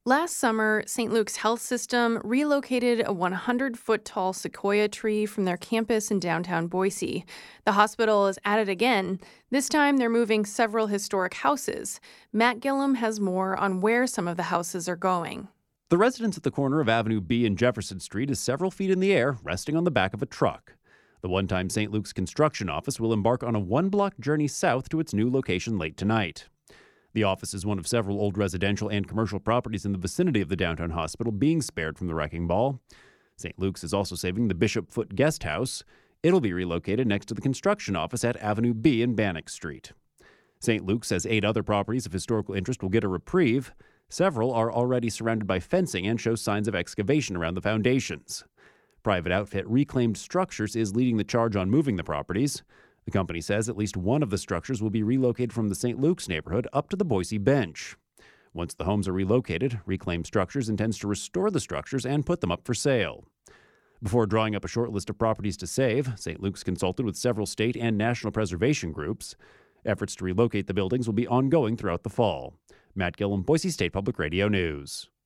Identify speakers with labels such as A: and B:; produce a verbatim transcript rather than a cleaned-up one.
A: Last summer, Saint Luke's Health System relocated a one hundred foot tall sequoia tree from their campus in downtown Boise. The hospital is at it again. This time, they're moving several historic houses. Matt Gillum has more on where some of the houses are going.
B: The residence at the corner of Avenue B and Jefferson Street is several feet in the air, resting on the back of a truck. The one-time Saint Luke's construction office will embark on a one-block journey south to its new location late tonight. The office is one of several old residential and commercial properties in the vicinity of the downtown hospital being spared from the wrecking ball. Saint Luke's is also saving the Bishop Foot Guest House. It'll be relocated next to the construction office at Avenue B and Bannock Street. Saint Luke says eight other properties of historical interest will get a reprieve. Several are already surrounded by fencing and show signs of excavation around the foundations. Private outfit Reclaimed Structures is leading the charge on moving the properties. The company says at least one of the structures will be relocated from the Saint Luke's neighborhood up to the Boise Bench. Once the homes are relocated, Reclaimed Structures intends to restore the structures and put them up for sale. Before drawing up a short list of properties to save, Saint Luke's consulted with several state and national preservation groups. Efforts to relocate the buildings will be ongoing throughout the fall. Matt Gillum, Boise State Public Radio News.